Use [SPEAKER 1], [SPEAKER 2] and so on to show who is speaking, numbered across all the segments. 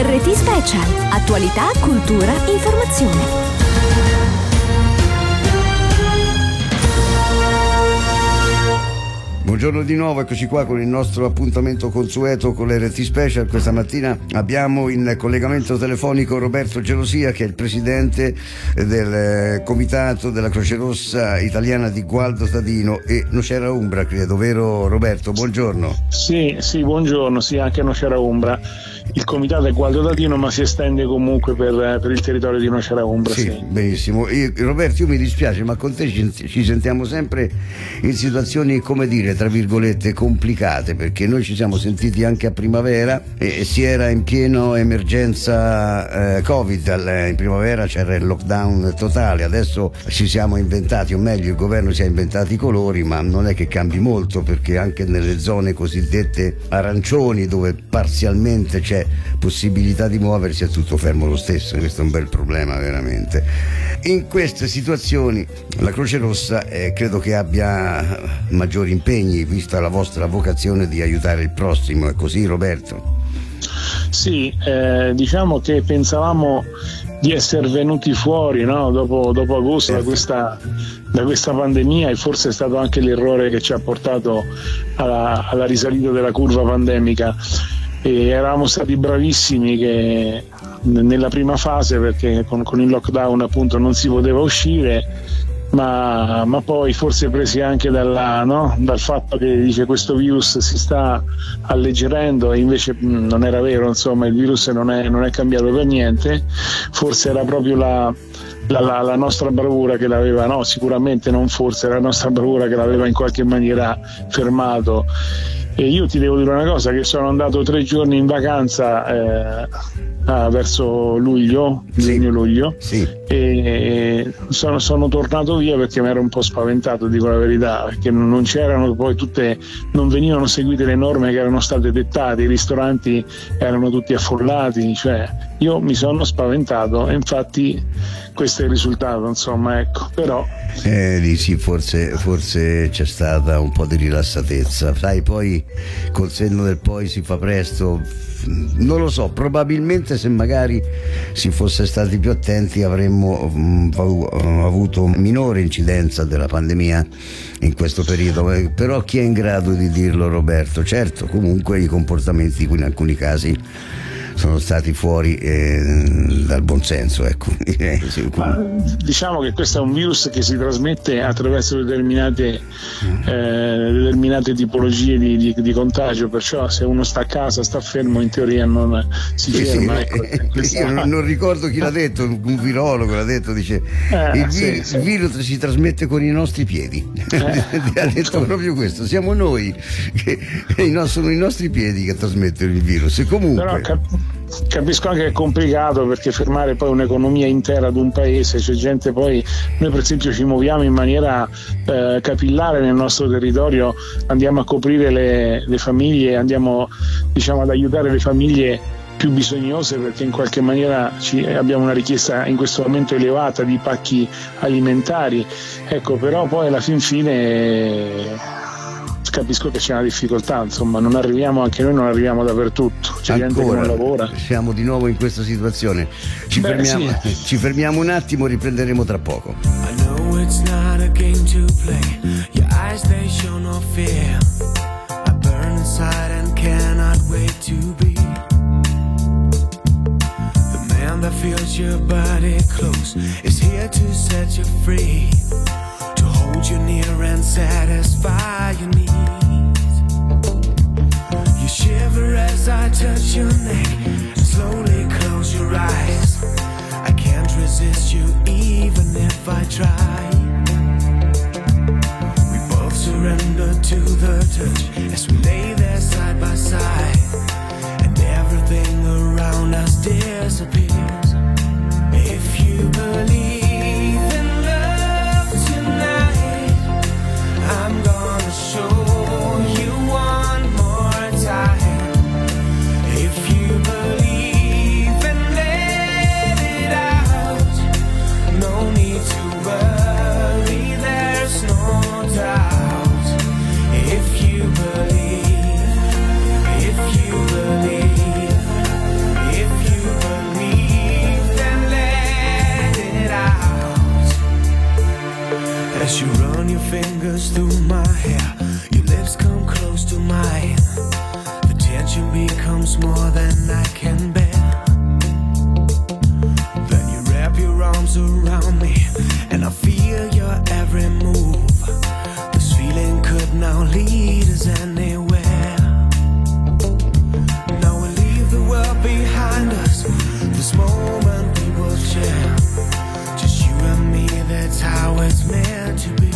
[SPEAKER 1] RT Special. Attualità, cultura, informazione.
[SPEAKER 2] Buongiorno di nuovo, eccoci qua con il nostro appuntamento consueto con l'RT Special. Questa mattina abbiamo in collegamento telefonico Roberto Gelosia, che è il presidente del comitato della Croce Rossa Italiana di Gualdo Tadino e Nocera Umbra, credo, vero Roberto? Buongiorno.
[SPEAKER 3] Sì, buongiorno, sì, anche Nocera Umbra. Il comitato è Gualdo Tadino, ma si estende comunque per il territorio di Nocera Umbra.
[SPEAKER 2] Sì, benissimo. Roberto, io mi dispiace, ma con te ci sentiamo sempre in situazioni, come dire, tra virgolette, complicate, perché noi ci siamo sentiti anche a primavera e si era in pieno emergenza Covid. In primavera c'era il lockdown totale, adesso ci siamo inventati, o meglio il governo si è inventati i colori, ma non è che cambi molto, perché anche nelle zone cosiddette arancioni, dove parzialmente c'è possibilità di muoversi, è tutto fermo lo stesso. Questo è un bel problema veramente. In queste situazioni la Croce Rossa credo che abbia maggiori impegni, vista la vostra vocazione di aiutare il prossimo. È così, Roberto?
[SPEAKER 3] Sì, diciamo che pensavamo di essere venuti fuori, no? dopo agosto da questa pandemia, e forse è stato anche l'errore che ci ha portato alla risalita della curva pandemica. E eravamo stati bravissimi che nella prima fase, perché con il lockdown appunto non si poteva uscire, ma poi forse presi anche dal fatto che dice questo virus si sta alleggerendo, e invece non era vero, insomma il virus non è cambiato per niente. Forse era proprio la nostra bravura che l'aveva, no, sicuramente non forse, era la nostra bravura che l'aveva in qualche maniera fermato. E io ti devo dire una cosa, che sono andato 3 giorni in vacanza verso luglio, giugno-luglio,
[SPEAKER 2] sì.
[SPEAKER 3] E sono tornato via perché mi ero un po' spaventato, dico la verità, perché non c'erano poi non venivano seguite le norme che erano state dettate, i ristoranti erano tutti affollati, cioè io mi sono spaventato, e infatti questo è il risultato, insomma, ecco. Però
[SPEAKER 2] sì, forse c'è stata un po' di rilassatezza, sai, poi col senno del poi si fa presto, non lo so, probabilmente se magari si fosse stati più attenti avremmo avuto minore incidenza della pandemia in questo periodo, però chi è in grado di dirlo, Roberto? Certo, comunque i comportamenti in alcuni casi sono stati fuori dal buonsenso, ecco.
[SPEAKER 3] Diciamo che questo è un virus che si trasmette attraverso determinate tipologie di contagio, perciò se uno sta a casa, sta fermo, in teoria non si ferma. Ecco,
[SPEAKER 2] io non ricordo chi l'ha detto, un virologo l'ha detto, dice il virus si trasmette con i nostri piedi. Ha detto proprio questo, siamo noi sono i nostri piedi che trasmettono il virus. E comunque
[SPEAKER 3] però capisco anche che è complicato, perché fermare poi un'economia intera ad un paese, c'è gente, poi noi per esempio ci muoviamo in maniera capillare nel nostro territorio, andiamo a coprire le famiglie, andiamo, diciamo, ad aiutare le famiglie più bisognose, perché in qualche maniera abbiamo una richiesta in questo momento elevata di pacchi alimentari, ecco. Però poi alla fine capisco che c'è una difficoltà, insomma, anche noi non arriviamo dappertutto, c'è gente che non lavora.
[SPEAKER 2] Siamo di nuovo in questa situazione. Ci fermiamo un attimo, riprenderemo tra poco.
[SPEAKER 4] I know it's not a game to play. Your eyes, they show no fear. I burn inside and cannot wait to be the man that feels your body close, is here to set you free, to hold you near and satisfy your needs. You shiver as I touch your neck, slowly close your eyes. I can't resist you even if I try. We both surrender to the touch as we lay there side by side, and everything around us disappears. If you believe in love tonight, I'm gonna show you one more time. If you can bear. Then you wrap your arms around me, and I feel your every move. This feeling could now lead us anywhere. Now we leave the world behind us. This moment we will share. Just you and me, that's how it's meant to be.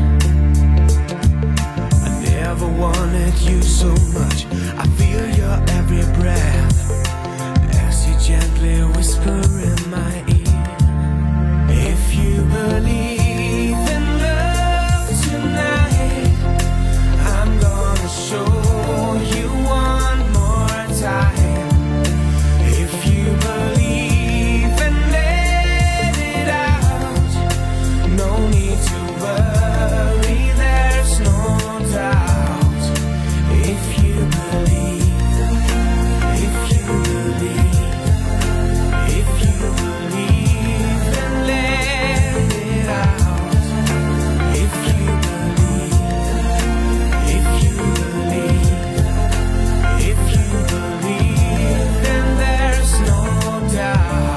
[SPEAKER 4] I never wanted you so much. I feel your every breath as you gently whisper in my ear. If you believe in love tonight, I'm gonna show you one more time. If you believe and let it out, no need to worry, there's no doubt. If you believe, if you believe, if you believe and let it out. If you believe, if you believe, if you believe, then there's no doubt.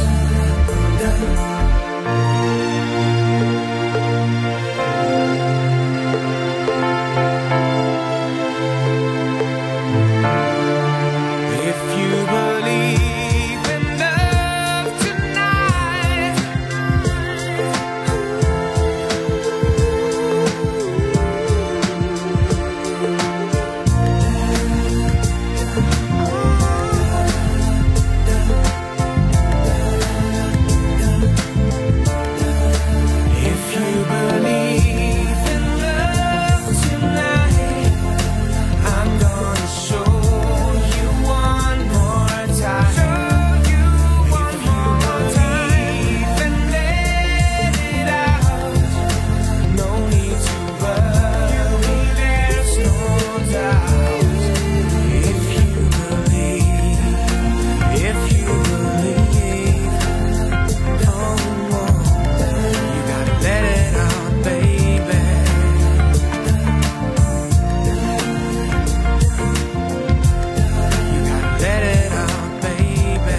[SPEAKER 4] If you believe in love tonight, if you believe in love tonight, I'm gonna show you one more time. Show you one more time. And let it out. No need to worry, there's no doubt. If you believe, oh, you gotta let it out, baby. You gotta let it out, baby.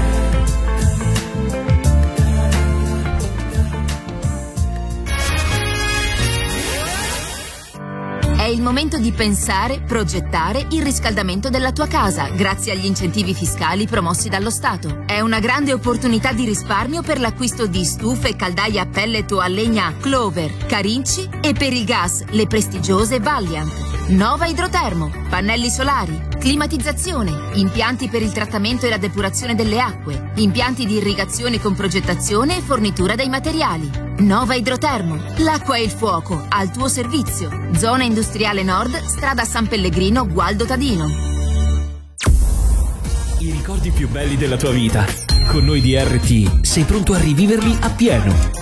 [SPEAKER 1] È il momento di pensare, progettare il riscaldamento della tua casa grazie agli incentivi fiscali promossi dallo Stato. È una grande opportunità di risparmio per l'acquisto di stufe e caldaie a pellet o a legna Clover, Carinci e per il gas le prestigiose Valiant. Nova Idrotermo, pannelli solari, climatizzazione, impianti per il trattamento e la depurazione delle acque, impianti di irrigazione con progettazione e fornitura dei materiali. Nova Idrotermo, l'acqua e il fuoco al tuo servizio. Zona Industriale Nord, strada San Pellegrino, Gualdo Tadino.
[SPEAKER 5] I ricordi più belli della tua vita. Con noi di RT sei pronto a riviverli appieno.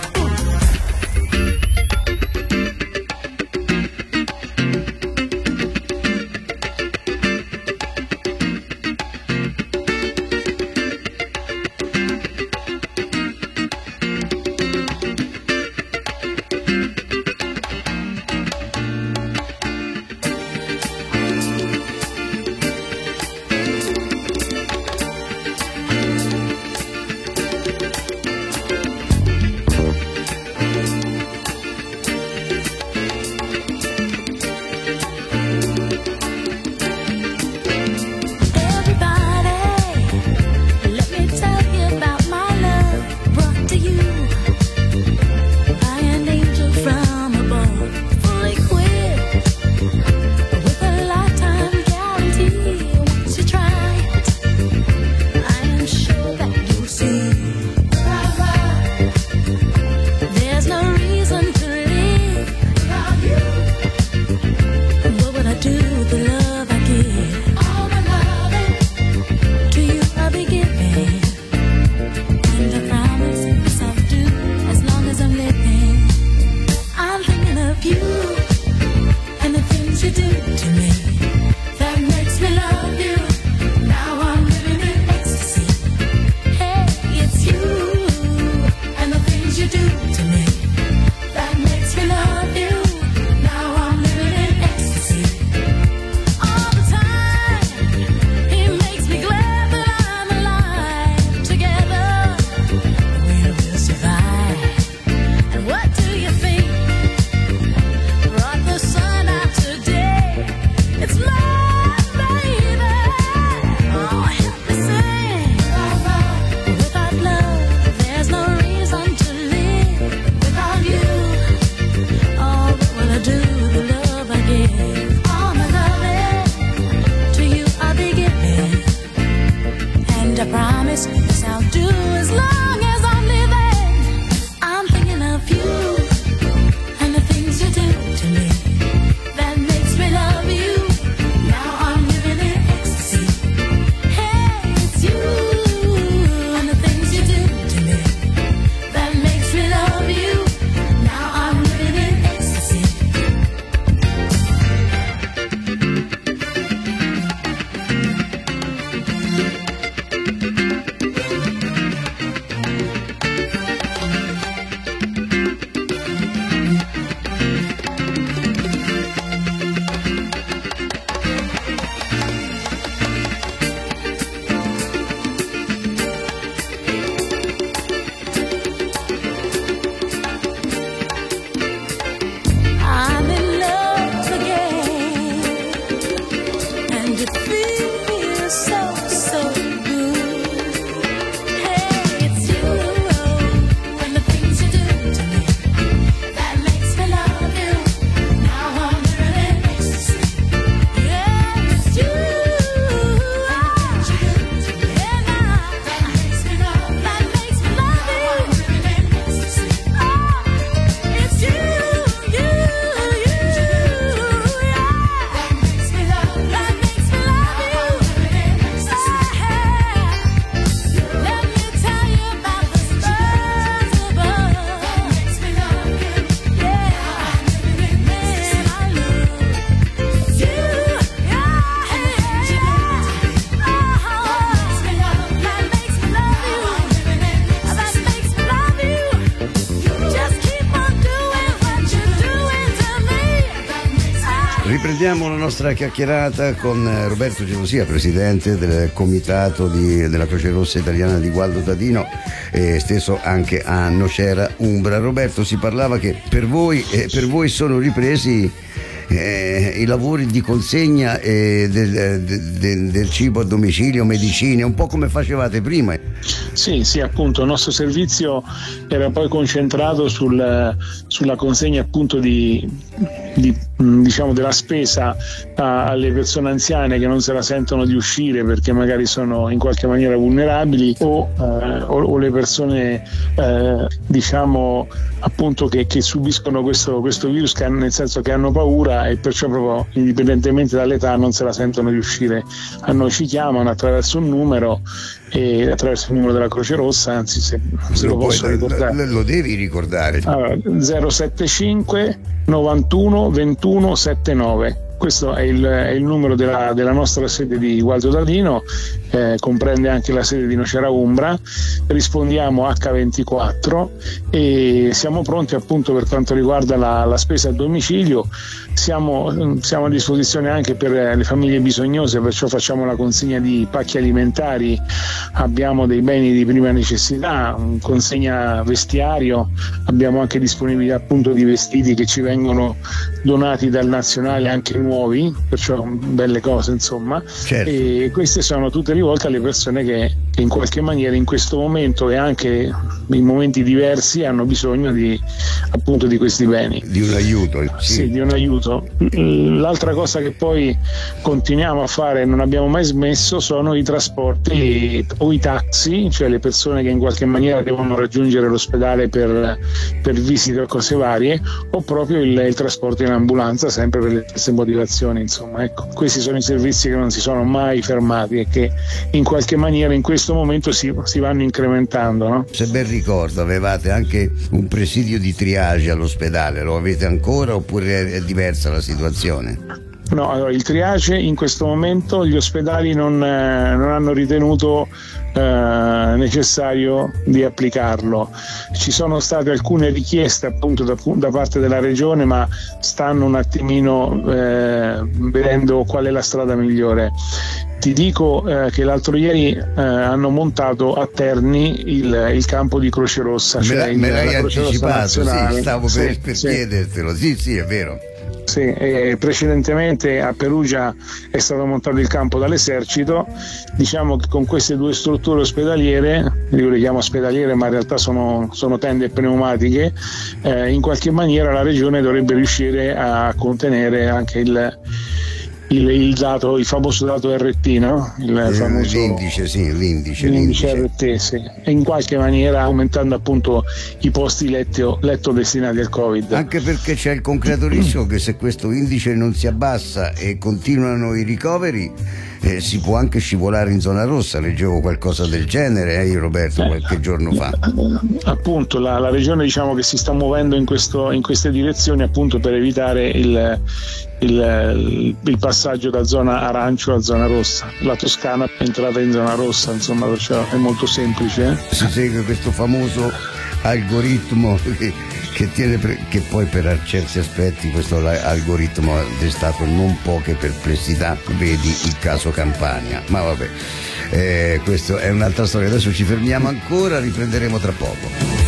[SPEAKER 6] And I promise this I'll do as long as I'm living. I'm thinking of you and the things you do to me that makes me love you. Now I'm living in ecstasy. Hey, it's you and the things you do to me that makes me love you. Now I'm living in ecstasy. I'm in love again, and it feels so, so good. Hey, it's you and the things you do to me that makes me love you. Now I'm living in ecstasy. Yeah, it's you and that makes me love you. Now I'm living in ecstasy. Oh, it's you.
[SPEAKER 2] Riprendiamo la nostra chiacchierata con Roberto Gelosia, presidente del comitato della Croce Rossa Italiana di Gualdo Tadino e stesso anche a Nocera Umbra. Roberto, si parlava che per voi sono ripresi i lavori di consegna del cibo a domicilio, medicine, un po' come facevate prima.
[SPEAKER 3] Sì, appunto, il nostro servizio era poi concentrato sulla consegna appunto diciamo della spesa alle persone anziane che non se la sentono di uscire perché magari sono in qualche maniera vulnerabili o le persone diciamo appunto che subiscono questo virus, nel senso che hanno paura e perciò proprio indipendentemente dall'età non se la sentono di uscire. A noi ci chiamano attraverso un numero e attraverso il numero della Croce Rossa, anzi se lo posso ricordare.
[SPEAKER 2] Lo devi ricordare.
[SPEAKER 3] Allora, 075 91 21 79. Questo è il numero della nostra sede di Gualdo Tadino, comprende anche la sede di Nocera Umbra. Rispondiamo H24 e siamo pronti appunto per quanto riguarda la spesa a domicilio. Siamo a disposizione anche per le famiglie bisognose, perciò facciamo la consegna di pacchi alimentari, abbiamo dei beni di prima necessità, consegna vestiario, abbiamo anche disponibilità appunto di vestiti che ci vengono donati dal nazionale, anche nuovi, perciò belle cose insomma.
[SPEAKER 2] Certo.
[SPEAKER 3] E queste sono tutte rivolte alle persone che in qualche maniera in questo momento e anche in momenti diversi hanno bisogno appunto di questi beni,
[SPEAKER 2] di un aiuto.
[SPEAKER 3] Sì, di un aiuto. L'altra cosa che poi continuiamo a fare e non abbiamo mai smesso sono i trasporti o i taxi, cioè le persone che in qualche maniera devono raggiungere l'ospedale per visite o cose varie, o proprio il trasporto in ambulanza, sempre per le stesse motivazioni insomma. Ecco, questi sono i servizi che non si sono mai fermati e che in qualche maniera in questo momento si vanno incrementando, no?
[SPEAKER 2] Se ben ricordo avevate anche un presidio di triage all'ospedale, lo avete ancora oppure è diversa la situazione?
[SPEAKER 3] No, allora il triage in questo momento gli ospedali non hanno ritenuto necessario di applicarlo. Ci sono state alcune richieste appunto da parte della regione, ma stanno un attimino vedendo qual è la strada migliore. Ti dico che l'altro ieri hanno montato a Terni il campo di Croce Rossa.
[SPEAKER 2] Me l'hai anticipato, sì, stavo per chiedertelo. Sì, è vero.
[SPEAKER 3] Sì, precedentemente a Perugia è stato montato il campo dall'esercito. Diciamo che con queste due strutture ospedaliere, io le chiamo ospedaliere ma in realtà sono tende pneumatiche, in qualche maniera la regione dovrebbe riuscire a contenere anche il famoso dato RT, no? Il famoso l'indice RT, sì. E in qualche maniera aumentando appunto i posti letto destinati al Covid.
[SPEAKER 2] Anche perché c'è il concreto rischio che se questo indice non si abbassa e continuano i ricoveri, si può anche scivolare in zona rossa. Leggevo qualcosa del genere, Roberto, qualche giorno fa.
[SPEAKER 3] Appunto la regione, diciamo, che si sta muovendo in queste direzioni appunto per evitare il passaggio da zona arancio a zona rossa. La Toscana è entrata in zona rossa, insomma, perciò è molto semplice.
[SPEAKER 2] Si segue questo famoso algoritmo che poi per certi aspetti questo algoritmo ha destato non poche perplessità, vedi il caso Campania, ma vabbè, questa è un'altra storia. Adesso ci fermiamo ancora, riprenderemo tra poco.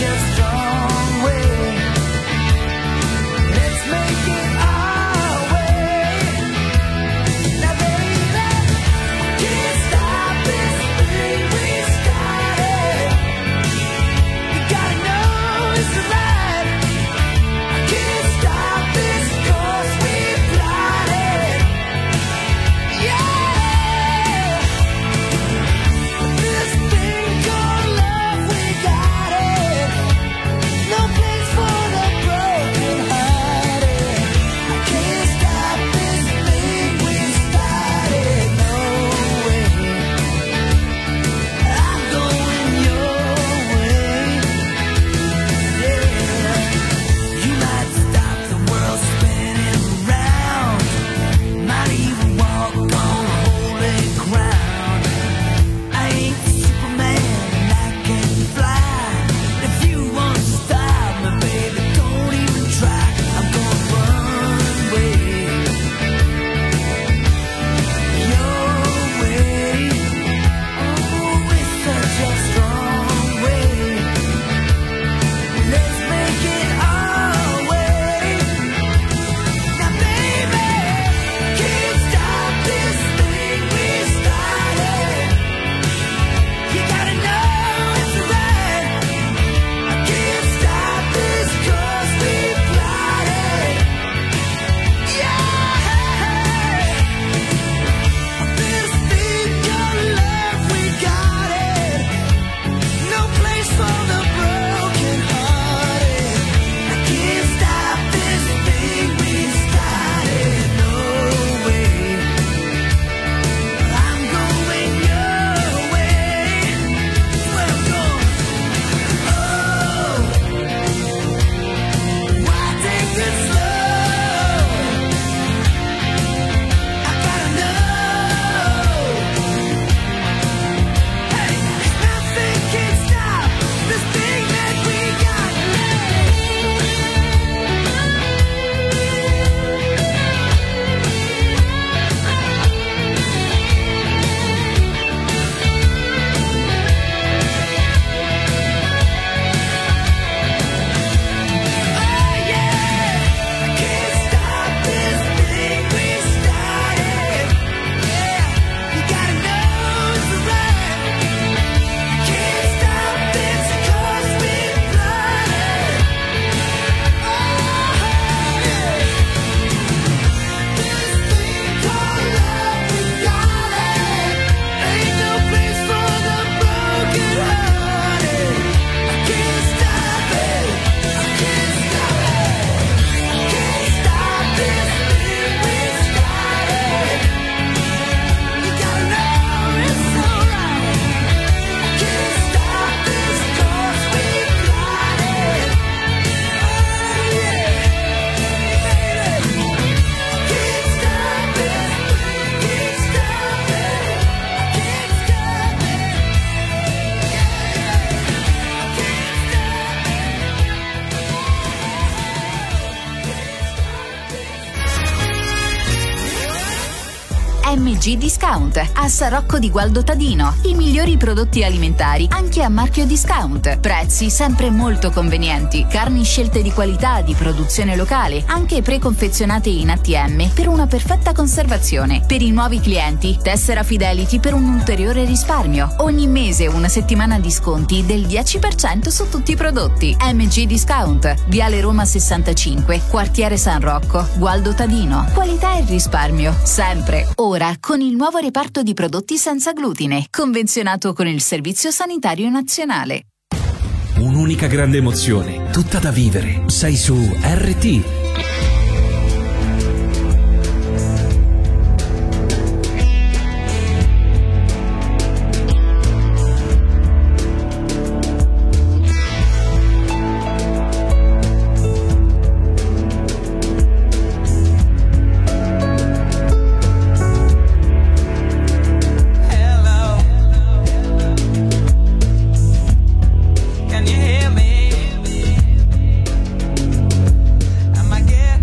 [SPEAKER 4] Let's make it our way.
[SPEAKER 1] MG Discount a San Rocco di Gualdo Tadino. I migliori prodotti alimentari anche a marchio discount. Prezzi sempre molto convenienti. Carni scelte di qualità, di produzione locale, anche preconfezionate in ATM per una perfetta conservazione. Per i nuovi clienti, tessera Fidelity per un ulteriore risparmio. Ogni mese una settimana di sconti del 10% su tutti i prodotti. MG Discount, Viale Roma 65, Quartiere San Rocco, Gualdo Tadino. Qualità e risparmio, sempre. Ora con il nuovo reparto di prodotti senza glutine, convenzionato con il Servizio Sanitario Nazionale.
[SPEAKER 5] Un'unica grande emozione, tutta da vivere. Sei su RT.
[SPEAKER 4] Can you hear me? Am I getting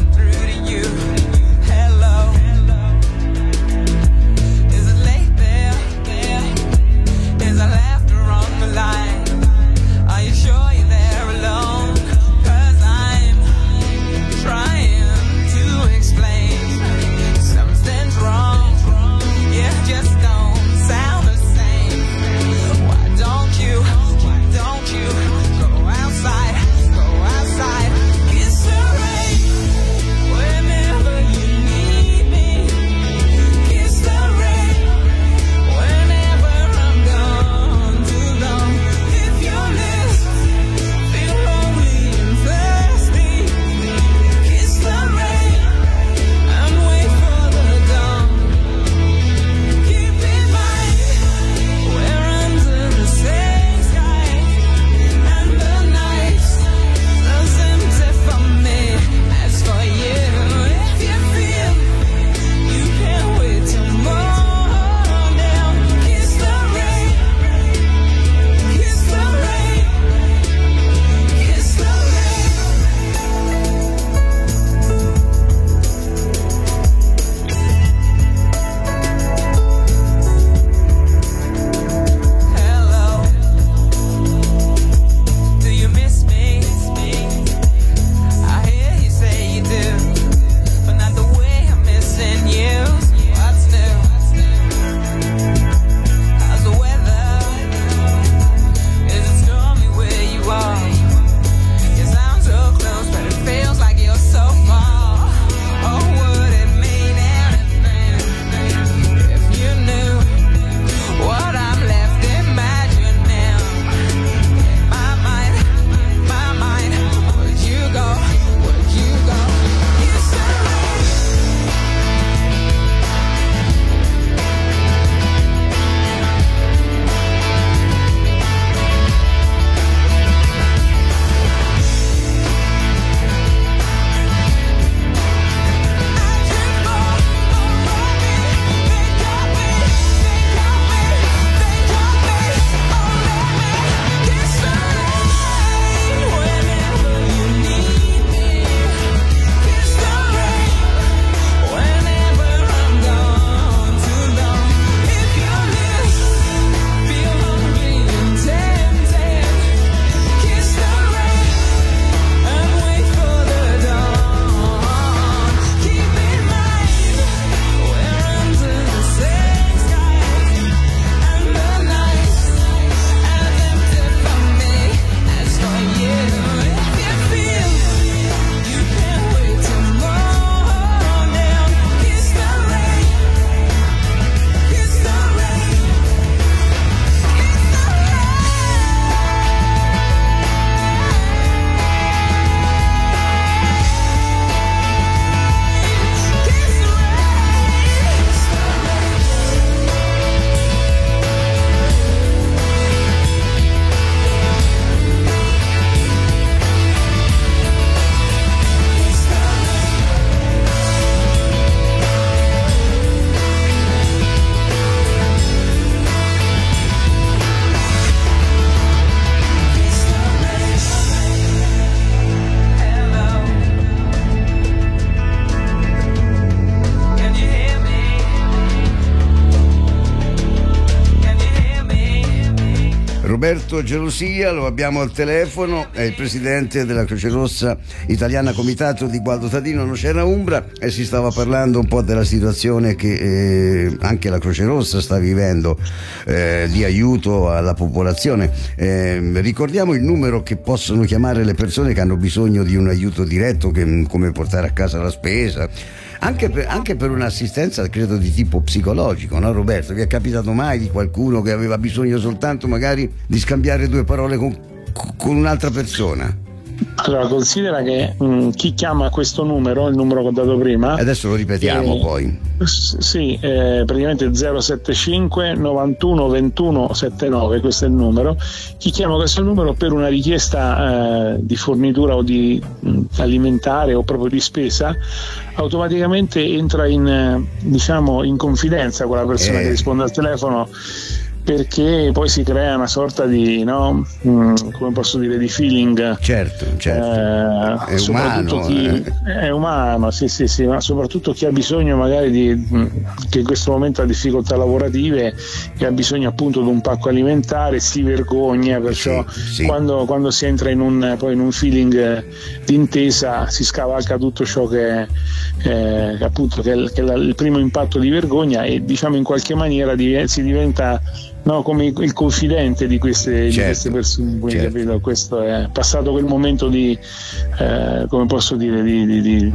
[SPEAKER 2] Roberto Gelosia, lo abbiamo al telefono, è il presidente della Croce Rossa Italiana Comitato di Gualdo Tadino, Nocera Umbra, e si stava parlando un po' della situazione che anche la Croce Rossa sta vivendo di aiuto alla popolazione. Ricordiamo il numero che possono chiamare le persone che hanno bisogno di un aiuto diretto, come portare a casa la spesa, anche per un'assistenza credo di tipo psicologico, no Roberto? Vi è capitato mai di qualcuno che aveva bisogno soltanto magari di scambiare due parole con un'altra persona?
[SPEAKER 3] Allora, considera che chi chiama questo numero, il numero che ho dato prima,
[SPEAKER 2] adesso lo ripetiamo poi.
[SPEAKER 3] Sì, praticamente 075 91 21 79, questo è il numero. Chi chiama questo numero per una richiesta di fornitura o di alimentare o proprio di spesa, automaticamente entra in confidenza con la persona che risponde al telefono, perché poi si crea una sorta di, no, come posso dire, di feeling. Certo. È
[SPEAKER 2] umano.
[SPEAKER 3] È umano, sì, ma soprattutto chi ha bisogno magari che in questo momento ha difficoltà lavorative e ha bisogno appunto di un pacco alimentare, si vergogna, perciò sì. Quando si entra in un feeling di intesa, si scavalca tutto ciò che appunto che è il primo impatto di vergogna, e diciamo in qualche maniera si diventa, no, come il confidente di queste persone. Quindi, capito? Questo è passato quel momento di come posso dire, di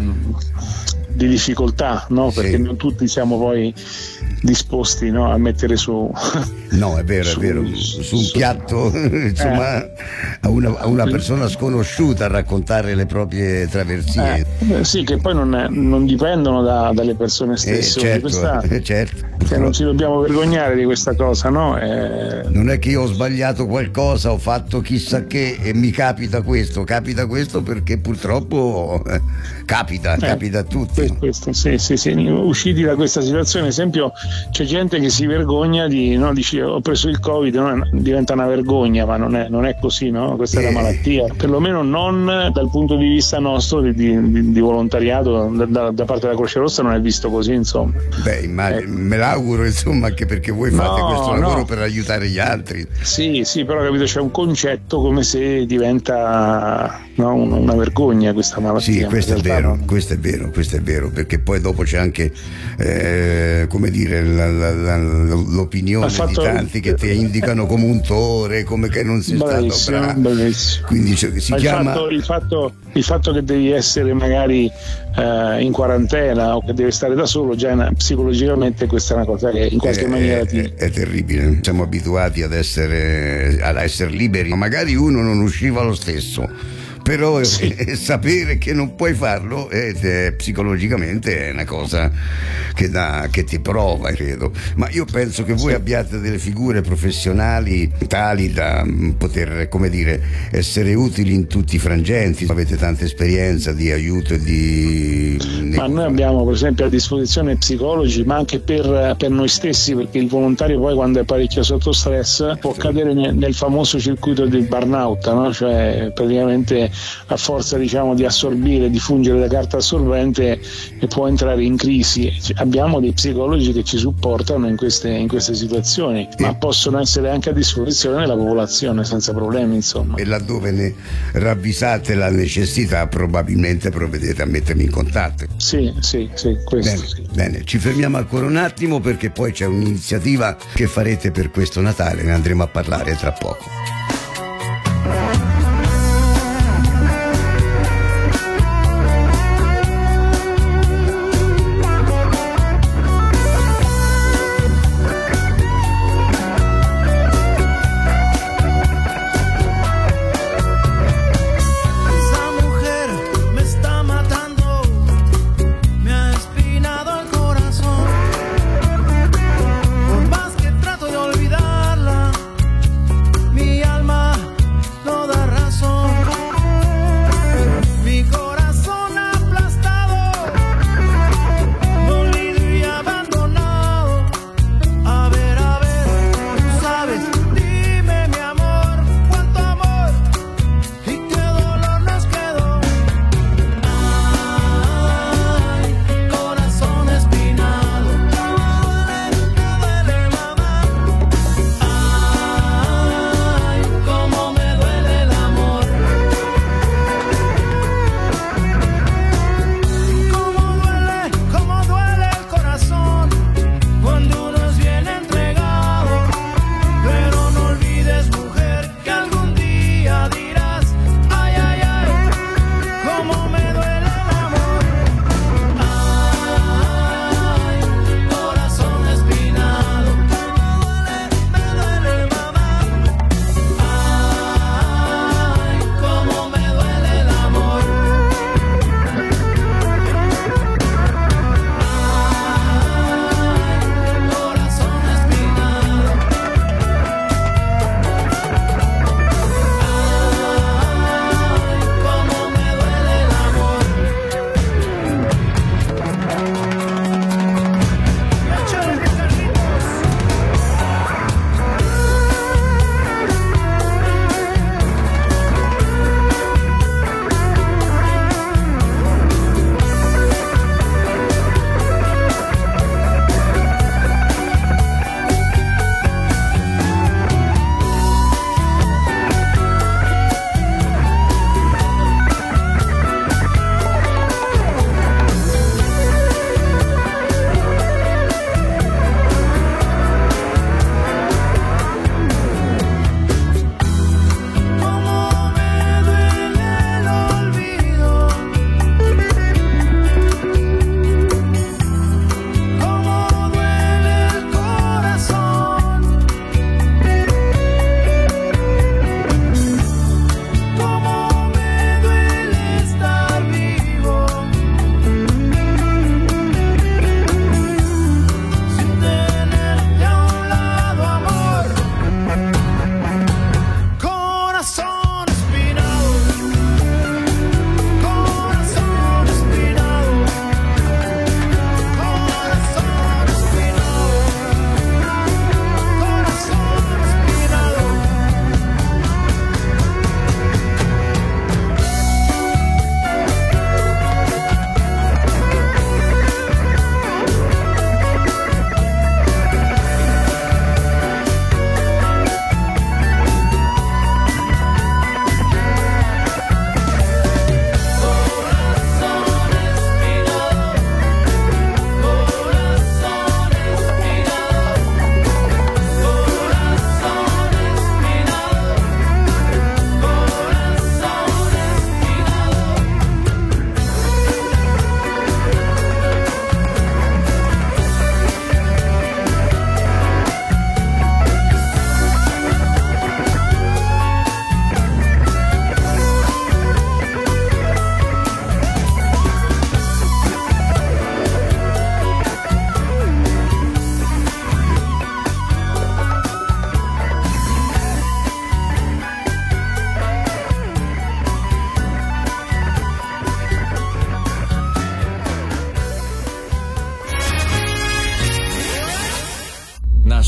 [SPEAKER 3] difficoltà, no? Perché non tutti siamo poi disposti, no, a mettere su
[SPEAKER 2] no, è vero, su un piatto insomma a una persona sconosciuta a raccontare le proprie traversie.
[SPEAKER 3] Sì, che poi non dipendono dalle persone stesse.
[SPEAKER 2] Certo.
[SPEAKER 3] Cioè, non ci dobbiamo vergognare di questa cosa, no?
[SPEAKER 2] Non è che io ho sbagliato qualcosa, ho fatto chissà che e mi capita questo perché purtroppo capita a tutti.
[SPEAKER 3] Questo, sì. Usciti da questa situazione, ad esempio, c'è gente che si vergogna dice ho preso il Covid, no? Diventa una vergogna, ma non è così, no? Questa è la malattia, perlomeno non dal punto di vista nostro di volontariato da parte della Croce Rossa non è visto così, insomma.
[SPEAKER 2] Me l'auguro, insomma, anche perché voi fate questo lavoro per aiutare gli altri.
[SPEAKER 3] Sì, però capito, c'è un concetto come se diventa, no, una vergogna questa malattia.
[SPEAKER 2] Sì, questo è vero, perché poi dopo c'è anche come dire l'opinione di tanti che ti indicano come un tore, come che non sei stato bravo.
[SPEAKER 3] Bravissimo.
[SPEAKER 2] Quindi si chiama
[SPEAKER 3] il fatto che devi essere magari in quarantena o che devi stare da solo, già psicologicamente questa è una cosa che in qualche maniera
[SPEAKER 2] è terribile. Siamo abituati ad essere liberi, ma magari uno non usciva lo stesso, però sapere che non puoi farlo psicologicamente è una cosa che ti prova, credo. Ma io penso che voi abbiate delle figure professionali tali da poter, come dire, essere utili in tutti i frangenti. Avete tanta esperienza di aiuto ma
[SPEAKER 3] noi abbiamo per esempio a disposizione psicologi, ma anche per noi stessi, perché il volontario poi quando è parecchio sotto stress può cadere nel famoso circuito del burnout, no? Cioè praticamente a forza, diciamo, di assorbire, di fungere da carta assorbente, e può entrare in crisi. Abbiamo dei psicologi che ci supportano in queste situazioni, ma possono essere anche a disposizione della popolazione senza problemi, insomma.
[SPEAKER 2] E laddove ne ravvisate la necessità, probabilmente provvedete a mettermi in contatto.
[SPEAKER 3] Sì, questo.
[SPEAKER 2] Bene, ci fermiamo ancora un attimo perché poi c'è un'iniziativa che farete per questo Natale, ne andremo a parlare tra poco.
[SPEAKER 7] Mi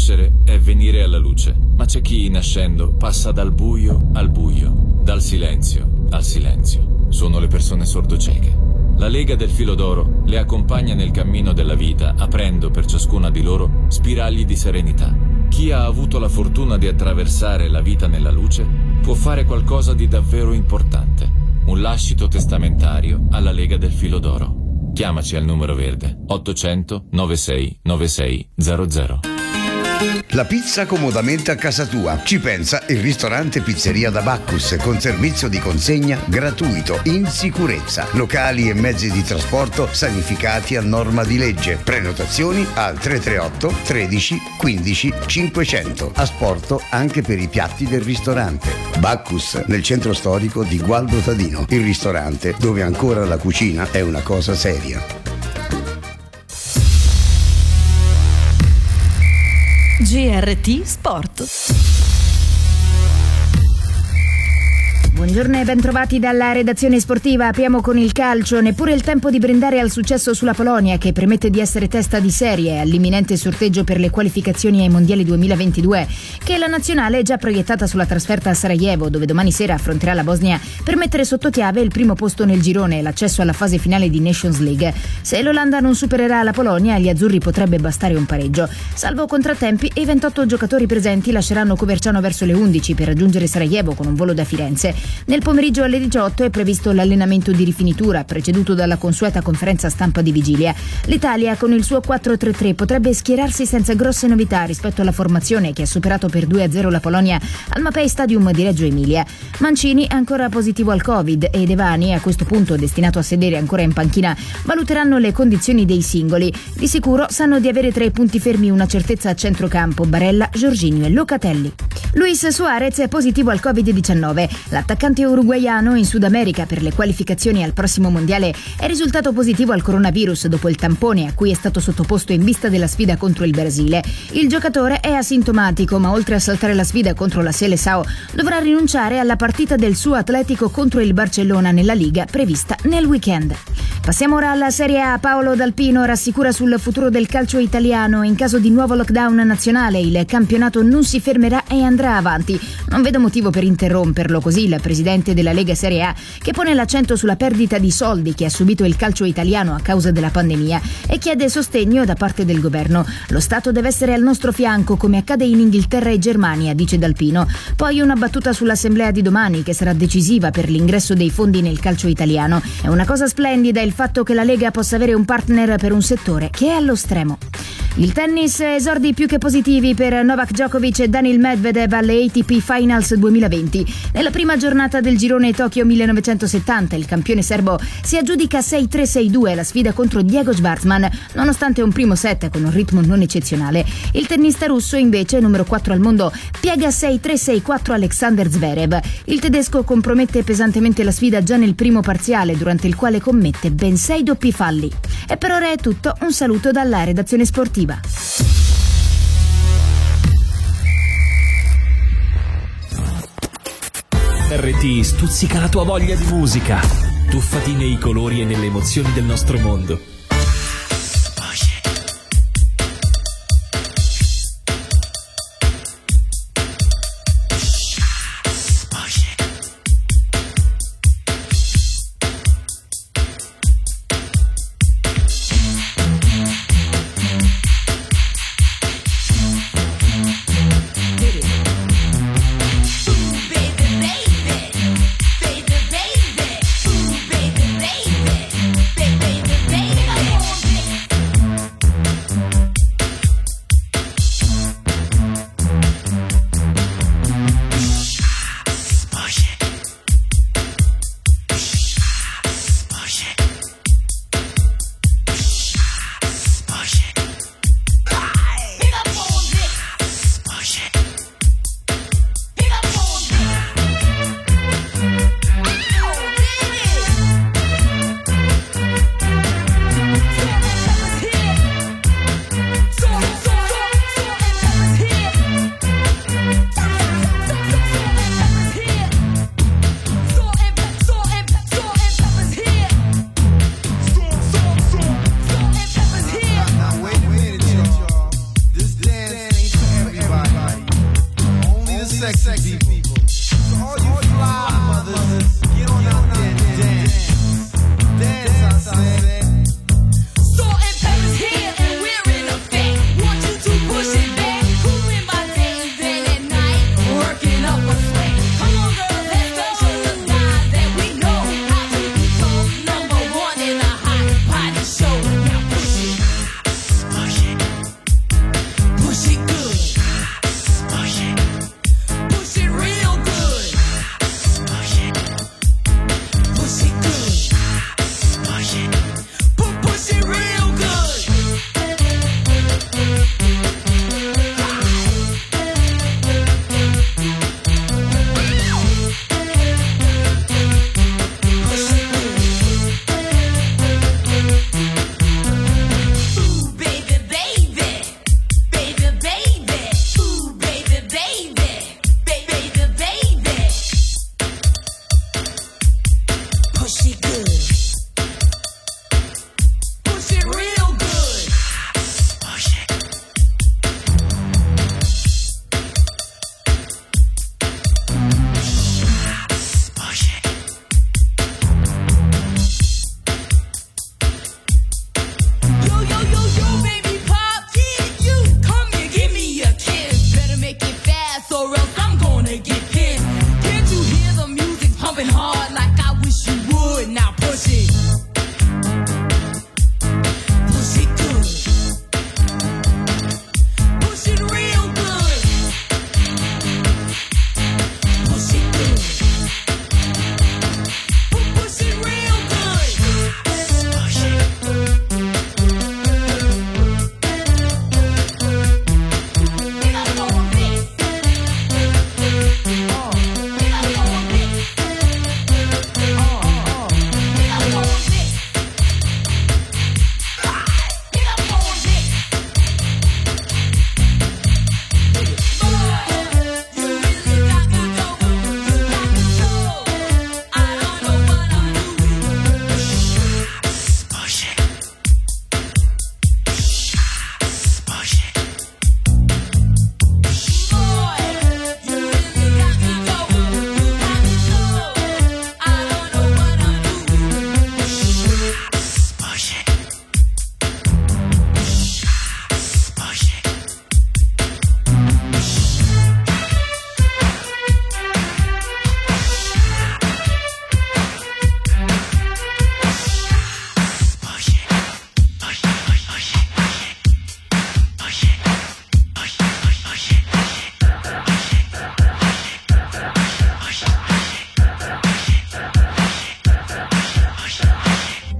[SPEAKER 7] nascere è venire alla luce, ma c'è chi nascendo passa dal buio al buio, dal silenzio al silenzio. Sono le persone sordocieche. La Lega del Filo d'Oro le accompagna nel cammino della vita, aprendo per ciascuna di loro spiragli di serenità. Chi ha avuto la fortuna di attraversare la vita nella luce può fare qualcosa di davvero importante. Un lascito testamentario alla Lega del Filo d'Oro. Chiamaci al numero verde 800 96 96 00.
[SPEAKER 2] La pizza comodamente a casa tua. Ci pensa il ristorante Pizzeria da Bacchus, con servizio di consegna gratuito, in sicurezza. Locali e mezzi di trasporto sanificati a norma di legge. Prenotazioni al 338 13 15 500. Asporto anche per i piatti del ristorante. Bacchus, nel centro storico di Gualdo Tadino. Il ristorante dove ancora la cucina è una cosa seria.
[SPEAKER 8] GRT Sport.
[SPEAKER 9] Buongiorno e bentrovati dalla redazione sportiva. Apriamo con il calcio. Neppure il tempo di brindare al successo sulla Polonia, che permette di essere testa di serie all'imminente sorteggio per le qualificazioni ai mondiali 2022, che la nazionale è già proiettata sulla trasferta a Sarajevo, dove domani sera affronterà la Bosnia per mettere sotto chiave il primo posto nel girone e l'accesso alla fase finale di Nations League. Se l'Olanda non supererà la Polonia, agli azzurri potrebbe bastare un pareggio. Salvo contrattempi, i 28 giocatori presenti lasceranno Coverciano verso le 11 per raggiungere Sarajevo con un volo da Firenze. Nel pomeriggio alle 18 è previsto l'allenamento di rifinitura, preceduto dalla consueta conferenza stampa di vigilia. L'Italia, con il suo 4-3-3, potrebbe schierarsi senza grosse novità rispetto alla formazione che ha superato per 2-0 la Polonia al Mapei Stadium di Reggio Emilia. Mancini è ancora positivo al Covid e Devani, a questo punto destinato a sedere ancora in panchina, valuteranno le condizioni dei singoli. Di sicuro sanno di avere tra i punti fermi una certezza a centrocampo: Barella, Jorginho e Locatelli. Luis Suarez è positivo al Covid-19. L'attaccante uruguaiano in Sud America per le qualificazioni al prossimo mondiale è risultato positivo al coronavirus dopo il tampone a cui è stato sottoposto in vista della sfida contro il Brasile. Il giocatore è asintomatico, ma oltre a saltare la sfida contro la Seleção dovrà rinunciare alla partita del suo Atletico contro il Barcellona nella Liga prevista nel weekend. Passiamo ora alla Serie A. Paolo D'Alpino rassicura sul futuro del calcio italiano. In caso di nuovo lockdown nazionale, il campionato non si fermerà e andrà avanti. Non vedo motivo per interromperlo, così il presidente della Lega Serie A, che pone l'accento sulla perdita di soldi che ha subito il calcio italiano a causa della pandemia e chiede sostegno da parte del governo. Lo Stato deve essere al nostro fianco, come accade in Inghilterra e Germania, dice D'Alpino. Poi una battuta sull'assemblea di domani, che sarà decisiva per l'ingresso dei fondi nel calcio italiano. È una cosa splendida il fatto che la Lega possa avere un partner per un settore che è allo stremo. Il tennis, esordi più che positivi per Novak Djokovic e Daniil Medvedev alle ATP Finals 2020. Nella prima giornata del girone Tokyo 1970 il campione serbo si aggiudica 6-3-6-2 la sfida contro Diego Schwartzman, nonostante un primo set con un ritmo non eccezionale. Il tennista russo, invece, numero 4 al mondo, piega 6-3-6-4 Alexander Zverev. Il tedesco compromette pesantemente la sfida già nel primo parziale, durante il quale commette ben 6 doppi falli. E per ora è tutto, un saluto dalla redazione sportiva.
[SPEAKER 5] RT stuzzica la tua voglia di musica. Tuffati nei colori e nelle emozioni del nostro mondo.
[SPEAKER 6] Baby,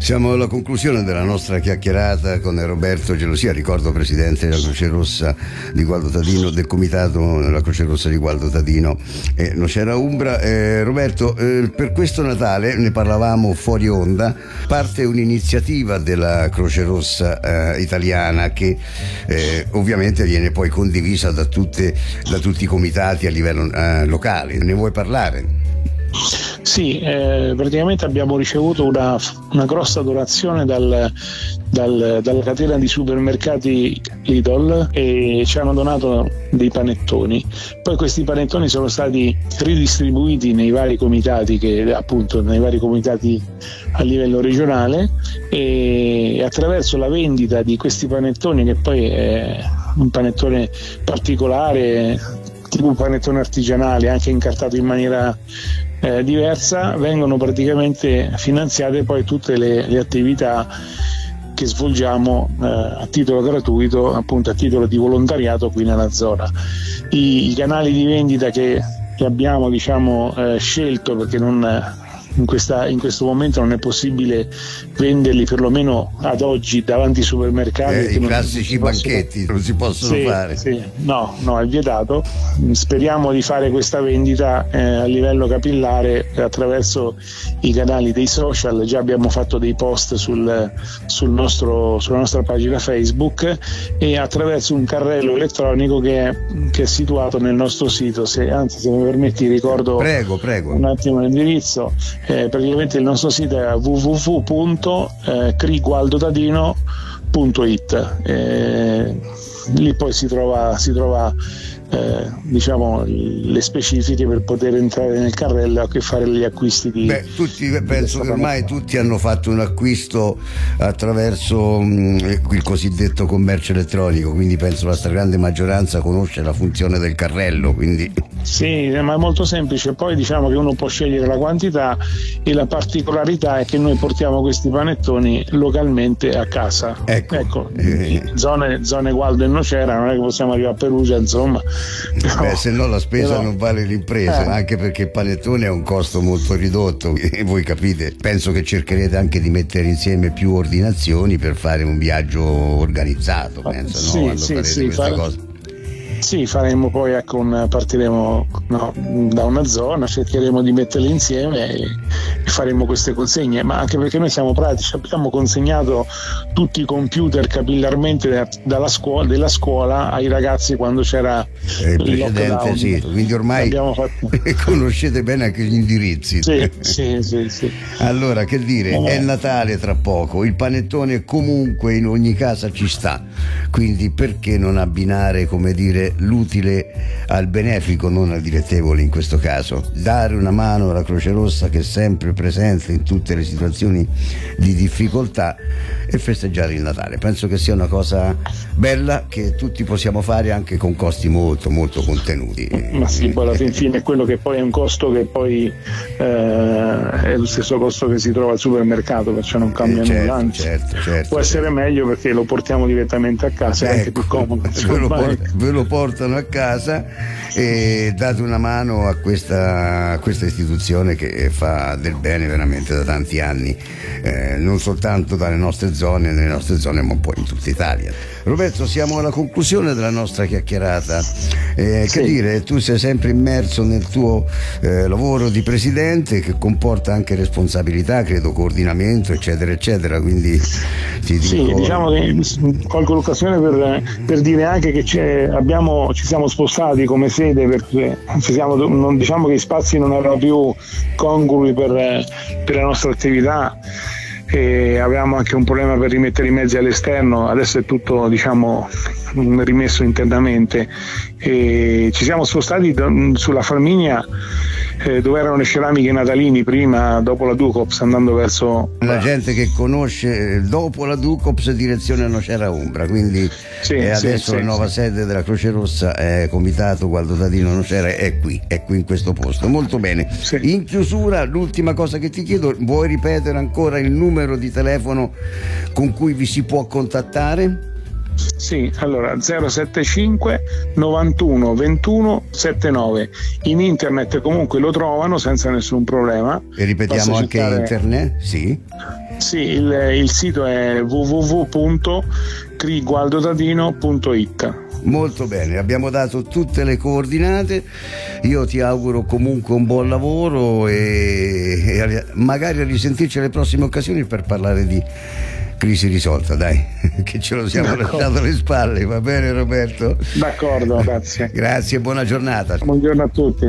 [SPEAKER 2] Siamo alla conclusione della nostra chiacchierata con Roberto Gelosia, ricordo presidente della Croce Rossa di Gualdo Tadino, del comitato della Croce Rossa di Gualdo Tadino e Nocera Umbra. Roberto, per questo Natale, ne parlavamo fuori onda, parte un'iniziativa della Croce Rossa italiana che ovviamente viene poi condivisa da tutti i comitati a livello locale. Ne vuoi parlare?
[SPEAKER 3] Sì, praticamente abbiamo ricevuto una grossa donazione dalla catena di supermercati Lidl e ci hanno donato dei panettoni. Poi questi panettoni sono stati ridistribuiti nei vari comitati a livello regionale, e attraverso la vendita di questi panettoni, che poi è un panettone particolare, tipo un panettone artigianale, anche incartato in maniera diversa, vengono praticamente finanziate poi tutte le attività che svolgiamo a titolo gratuito, appunto a titolo di volontariato qui nella zona. I canali di vendita che abbiamo scelto, perché in questo momento non è possibile venderli, perlomeno ad oggi, davanti ai supermercati.
[SPEAKER 2] I classici banchetti non si possono fare.
[SPEAKER 3] Sì. No, è vietato. Speriamo di fare questa vendita a livello capillare attraverso i canali dei social. Già abbiamo fatto dei post sulla nostra pagina Facebook e attraverso un carrello elettronico che è situato nel nostro sito. Se mi permetti, ricordo
[SPEAKER 2] prego.
[SPEAKER 3] un attimo l'indirizzo. Praticamente il nostro sito è www.crigualdotadino.it. Lì poi si trova le specifiche per poter entrare nel carrello e fare gli acquisti
[SPEAKER 2] penso che ormai tutti hanno fatto un acquisto attraverso il cosiddetto commercio elettronico, quindi penso la stragrande maggioranza conosce la funzione del carrello, quindi
[SPEAKER 3] sì, ma è molto semplice. Poi che uno può scegliere la quantità, e la particolarità è che noi portiamo questi panettoni localmente a casa. Ecco. Zone Gualdo e Nocera, non è che possiamo arrivare a Perugia, insomma.
[SPEAKER 2] Se no la spesa non vale l'impresa, anche perché il panettone ha un costo molto ridotto e voi capite, penso che cercherete anche di mettere insieme più ordinazioni per fare un viaggio organizzato, penso, no? Quando farete questa cosa.
[SPEAKER 3] Sì, faremo poi, partiremo da una zona, cercheremo di metterle insieme e faremo queste consegne, ma anche perché noi siamo pratici, abbiamo consegnato tutti i computer capillarmente della scuola ai ragazzi quando c'era
[SPEAKER 2] il precedente sito, quindi ormai conoscete bene anche gli indirizzi.
[SPEAKER 3] Sì.
[SPEAKER 2] Allora, che dire, è Natale tra poco, il panettone comunque in ogni casa ci sta, quindi perché non abbinare, come dire, l'utile al benefico, non al dilettevole in questo caso, dare una mano alla Croce Rossa che è sempre presente in tutte le situazioni di difficoltà e festeggiare il Natale. Penso che sia una cosa bella che tutti possiamo fare anche con costi molto molto contenuti.
[SPEAKER 3] Ma sì, poi alla fine è quello che poi è un costo che poi è lo stesso costo che si trova al supermercato, perciò non cambia nulla, anzi
[SPEAKER 2] certo,
[SPEAKER 3] può essere meglio perché lo portiamo direttamente a casa, è anche più comodo.
[SPEAKER 2] Ve lo portano a casa e date una mano a questa istituzione che fa del bene veramente da tanti anni, non soltanto nelle nostre zone ma un po' in tutta Italia. Roberto, siamo alla conclusione della nostra chiacchierata. Che dire, tu sei sempre immerso nel tuo lavoro di presidente, che comporta anche responsabilità, credo, coordinamento, eccetera, quindi ti dico...
[SPEAKER 3] Sì, diciamo che colgo l'occasione per dire anche che ci siamo spostati come sede, perché non diciamo che i spazi non erano più congrui per la nostra attività, e avevamo anche un problema per rimettere i mezzi all'esterno. Adesso è tutto rimesso internamente, e ci siamo spostati sulla Flaminia, dove erano le ceramiche natalini prima, dopo la Ducops, andando verso
[SPEAKER 2] la gente che conosce dopo la Ducops direzione Nocera Umbra, quindi adesso la nuova sede della Croce Rossa è comitato Gualdo Tadino Nocera, è qui in questo posto. Molto bene. In chiusura, l'ultima cosa che ti chiedo, vuoi ripetere ancora il numero di telefono con cui vi si può contattare?
[SPEAKER 3] Sì, allora 075 91 21 79. In internet comunque lo trovano senza nessun problema.
[SPEAKER 2] E ripetiamo anche internet? Sì.
[SPEAKER 3] Sì, il sito è www.crigualdodadino.it.
[SPEAKER 2] Molto bene, abbiamo dato tutte le coordinate. Io ti auguro comunque un buon lavoro e magari a risentirci alle prossime occasioni per parlare di crisi risolta, dai, che ce lo siamo lasciato alle spalle. Va bene, Roberto?
[SPEAKER 3] D'accordo, grazie.
[SPEAKER 2] Grazie, buona giornata.
[SPEAKER 3] Buongiorno a tutti.